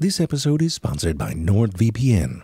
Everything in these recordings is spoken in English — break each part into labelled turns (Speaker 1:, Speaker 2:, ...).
Speaker 1: This episode is sponsored by NordVPN.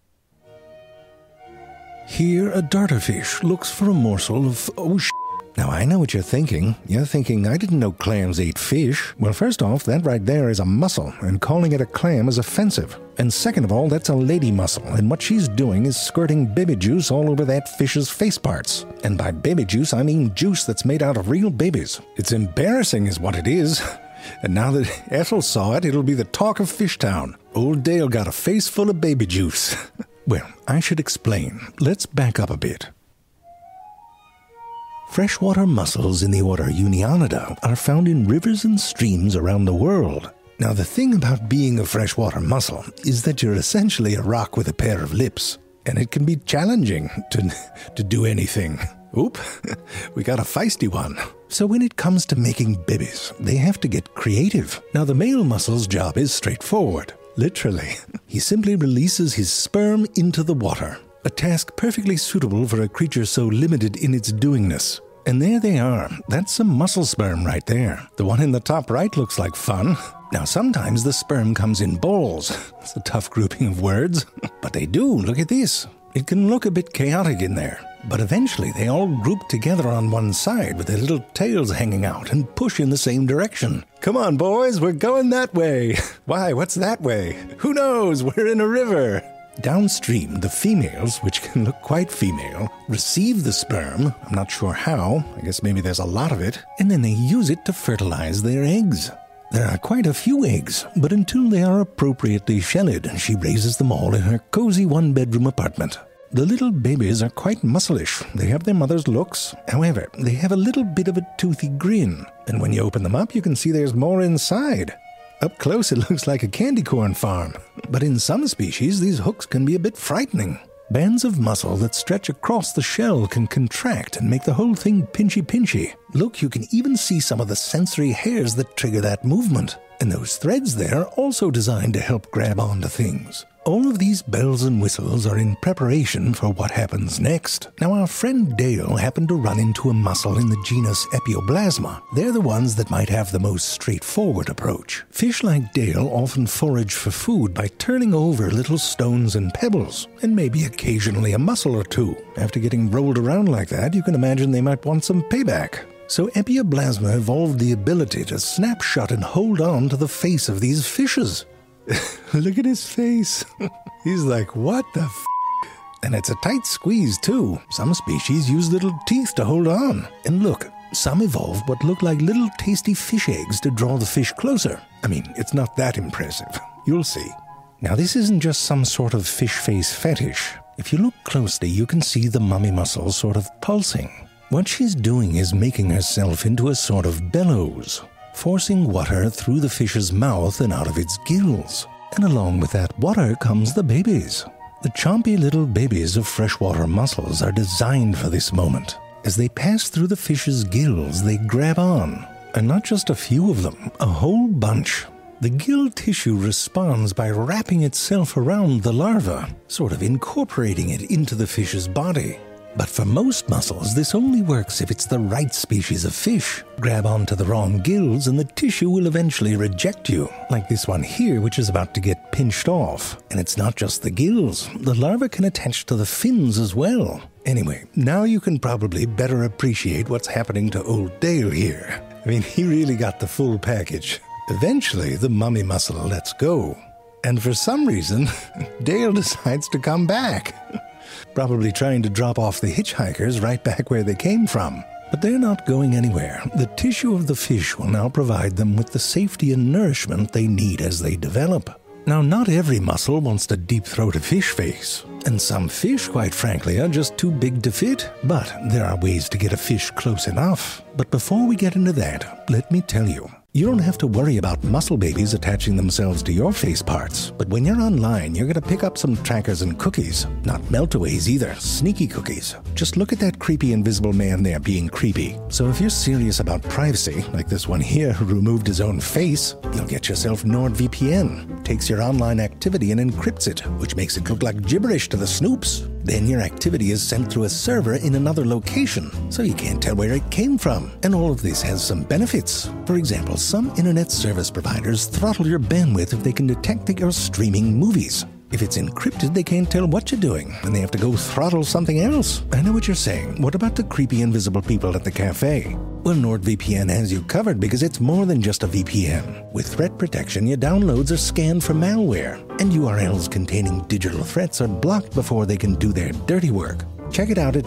Speaker 1: Here, a darterfish looks for a morsel of... Now, I know what you're thinking. You're thinking, I didn't know clams ate fish. Well, first off, that right there is a mussel, and calling it a clam is offensive. And second of all, that's a lady mussel, and what she's doing is squirting baby juice all over that fish's face parts. And by baby juice, I mean juice that's made out of real babies. It's embarrassing is what it is. And now that Ethel saw it, it'll be the talk of Fishtown. Old Dale got a face full of baby juice. Well, I should explain. Let's back up a bit. Freshwater mussels in the order Unionidae are found in rivers and streams around the world. Now, the thing about being a freshwater mussel is that you're essentially a rock with a pair of lips, and it can be challenging to do anything. Oop, we got a feisty one. So when it comes to making babies, they have to get creative. Now, the male mussel's job is straightforward. Literally, he simply releases his sperm into the water. A task perfectly suitable for a creature so limited in its doingness. And there they are. That's some mussel sperm right there. The one in the top right looks like fun. Now, sometimes the sperm comes in balls. It's a tough grouping of words. But they do. Look at this. It can look a bit chaotic in there. But eventually they all group together on one side with their little tails hanging out and push in the same direction. Come on, boys, we're going that way. Why, what's that way? Who knows? We're in a river. Downstream, the females, which can look quite female, receive the sperm. I'm not sure how. I guess maybe there's a lot of it. And then they use it to fertilize their eggs. There are quite a few eggs, but until they are appropriately shelled, she raises them all in her cozy one-bedroom apartment. The little babies are quite musselish. They have their mother's looks. However, they have a little bit of a toothy grin. And when you open them up, you can see there's more inside. Up close, it looks like a candy corn farm. But in some species, these hooks can be a bit frightening. Bands of muscle that stretch across the shell can contract and make the whole thing pinchy-pinchy. Look, you can even see some of the sensory hairs that trigger that movement. And those threads there are also designed to help grab onto things. All of these bells and whistles are in preparation for what happens next. Now, our friend Dale happened to run into a mussel in the genus Epioblasma. They're the ones that might have the most straightforward approach. Fish like Dale often forage for food by turning over little stones and pebbles, and maybe occasionally a mussel or two. After getting rolled around like that, you can imagine they might want some payback. So Epioblasma evolved the ability to snap shut and hold on to the face of these fishes. Look at his face. He's like, what the f***? And it's a tight squeeze, too. Some species use little teeth to hold on. And look, some evolved what look like little tasty fish eggs to draw the fish closer. I mean, it's not that impressive. You'll see. Now, this isn't just some sort of fish face fetish. If you look closely, you can see the mummy mussel sort of pulsing. What she's doing is making herself into a sort of bellows, forcing water through the fish's mouth and out of its gills. And along with that water comes the babies. The chompy little babies of freshwater mussels are designed for this moment. As they pass through the fish's gills, they grab on. And not just a few of them, a whole bunch. The gill tissue responds by wrapping itself around the larva, sort of incorporating it into the fish's body. But for most mussels, this only works if it's the right species of fish. Grab onto the wrong gills and the tissue will eventually reject you, like this one here, which is about to get pinched off. And it's not just the gills. The larva can attach to the fins as well. Anyway, now you can probably better appreciate what's happening to old Dale here. I mean, he really got the full package. Eventually, the mummy mussel lets go. And for some reason, Dale decides to come back. Probably trying to drop off the hitchhikers right back where they came from. But they're not going anywhere. The tissue of the fish will now provide them with the safety and nourishment they need as they develop. Now, not every mussel wants to deep-throat a fish face. And some fish, quite frankly, are just too big to fit. But there are ways to get a fish close enough. But before we get into that, let me tell you, you don't have to worry about mussel babies attaching themselves to your face parts. But when you're online, you're going to pick up some trackers and cookies. Not meltaways either, sneaky cookies. Just look at that creepy invisible man there being creepy. So if you're serious about privacy, like this one here who removed his own face, you'll get yourself NordVPN. Takes your online activity and encrypts it, which makes it look like gibberish to the snoops. Then your activity is sent through a server in another location, so you can't tell where it came from. And all of this has some benefits. For example, some internet service providers throttle your bandwidth if they can detect that you're streaming movies. If it's encrypted, they can't tell what you're doing, and they have to go throttle something else. I know what you're saying. What about the creepy invisible people at the cafe? Well, NordVPN has you covered because it's more than just a VPN. With threat protection, your downloads are scanned for malware, and URLs containing digital threats are blocked before they can do their dirty work. Check it out at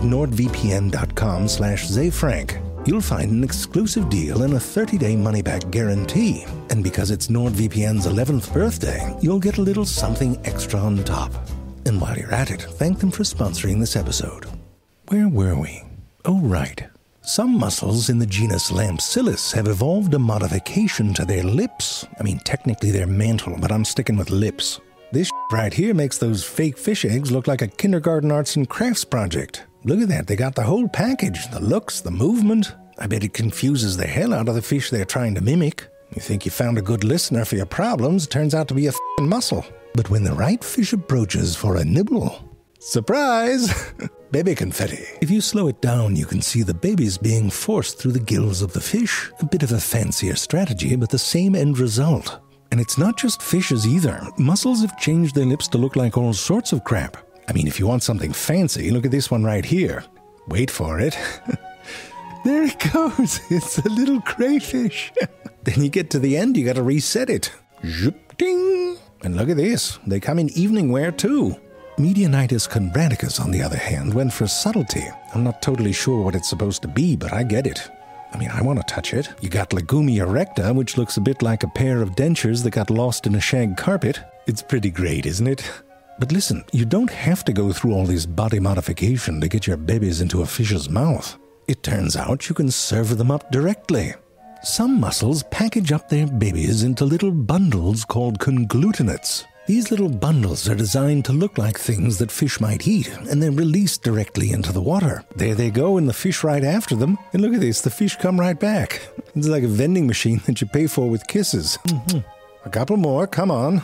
Speaker 1: nordvpn.com/ZayFrank. You'll find an exclusive deal and a 30-day money-back guarantee. And because it's NordVPN's 11th birthday, you'll get a little something extra on top. And while you're at it, thank them for sponsoring this episode. Where were we? Oh, right. Some mussels in the genus Lampsilus have evolved a modification to their lips. I mean, technically their mantle, but I'm sticking with lips. This right here makes those fake fish eggs look like a kindergarten arts and crafts project. Look at that, they got the whole package, the looks, the movement. I bet it confuses the hell out of the fish they're trying to mimic. You think you found a good listener for your problems, turns out to be a f***ing mussel. But when the right fish approaches for a nibble, surprise! Baby confetti. If you slow it down, you can see the babies being forced through the gills of the fish. A bit of a fancier strategy, but the same end result. And it's not just fishes either. Mussels have changed their lips to look like all sorts of crap. I mean, if you want something fancy, look at this one right here. Wait for it. There it goes. It's a little crayfish. Then you get to the end, you got to reset it. Zoop, ding. And look at this. They come in evening wear too. Medianitis conradicus, on the other hand, went for subtlety. I'm not totally sure what it's supposed to be, but I get it. I mean, I want to touch it. You got Legumia recta, which looks a bit like a pair of dentures that got lost in a shag carpet. It's pretty great, isn't it? But listen, you don't have to go through all this body modification to get your babies into a fish's mouth. It turns out you can serve them up directly. Some mussels package up their babies into little bundles called conglutinates. These little bundles are designed to look like things that fish might eat, and they're released directly into the water. There they go, and the fish right after them. And look at this, the fish come right back. It's like a vending machine that you pay for with kisses. A couple more, come on.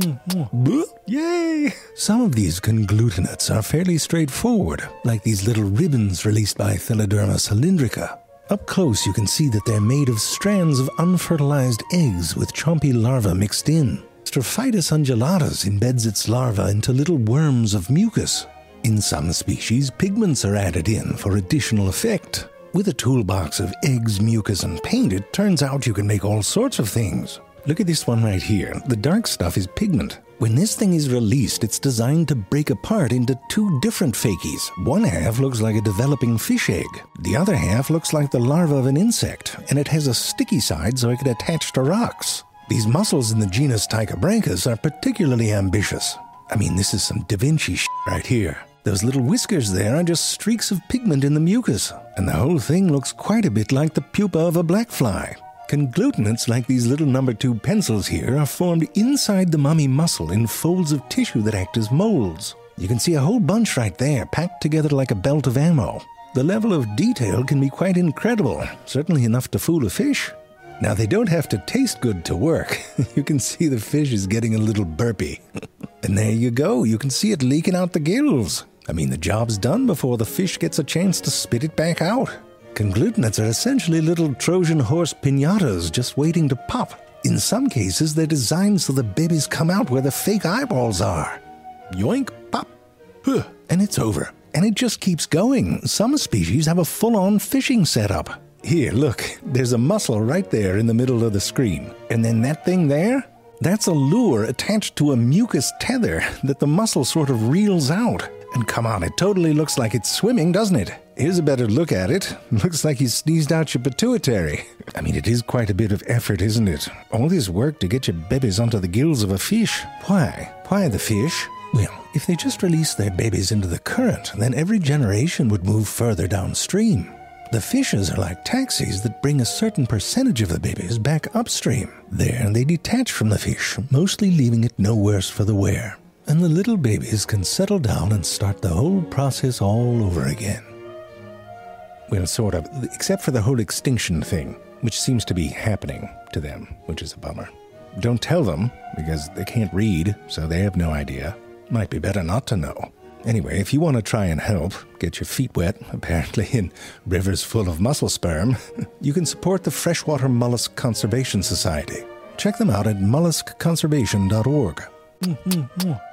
Speaker 1: Yay! Some of these conglutinates are fairly straightforward, like these little ribbons released by Thelyderma cylindrica. Up close you can see that they're made of strands of unfertilized eggs with chompy larvae mixed in. Strophitis undulatus embeds its larvae into little worms of mucus. In some species, pigments are added in for additional effect. With a toolbox of eggs, mucus, and paint, it turns out you can make all sorts of things. Look at this one right here. The dark stuff is pigment. When this thing is released, it's designed to break apart into two different facies. One half looks like a developing fish egg. The other half looks like the larva of an insect, and it has a sticky side so it can attach to rocks. These mussels in the genus Tychobranchus are particularly ambitious. I mean, this is some Da Vinci shit right here. Those little whiskers there are just streaks of pigment in the mucus, and the whole thing looks quite a bit like the pupa of a black fly. Conglutinates like these little number 2 pencils here are formed inside the mummy mussel in folds of tissue that act as molds. You can see a whole bunch right there, packed together like a belt of ammo. The level of detail can be quite incredible, certainly enough to fool a fish. Now, they don't have to taste good to work. You can see the fish is getting a little burpy. And there you go, you can see it leaking out the gills. I mean, the job's done before the fish gets a chance to spit it back out. Conglutinates are essentially little Trojan horse piñatas just waiting to pop. In some cases, they're designed so the babies come out where the fake eyeballs are. Yoink, pop, huh, and it's over. And it just keeps going. Some species have a full-on fishing setup. Here, look, there's a mussel right there in the middle of the screen. And then that thing there? That's a lure attached to a mucus tether that the mussel sort of reels out. And come on, it totally looks like it's swimming, doesn't it? Here's a better look at it. Looks like you sneezed out your pituitary. I mean, it is quite a bit of effort, isn't it? All this work to get your babies onto the gills of a fish. Why? Why the fish? Well, if they just released their babies into the current, then every generation would move further downstream. The fishes are like taxis that bring a certain percentage of the babies back upstream. There, they detach from the fish, mostly leaving it no worse for the wear. And the little babies can settle down and start the whole process all over again. Well, sort of, except for the whole extinction thing, which seems to be happening to them, which is a bummer. Don't tell them, because they can't read, so they have no idea. Might be better not to know. Anyway, if you want to try and help, get your feet wet, apparently in rivers full of mussel sperm, you can support the Freshwater Mollusk Conservation Society. Check them out at molluskconservation.org.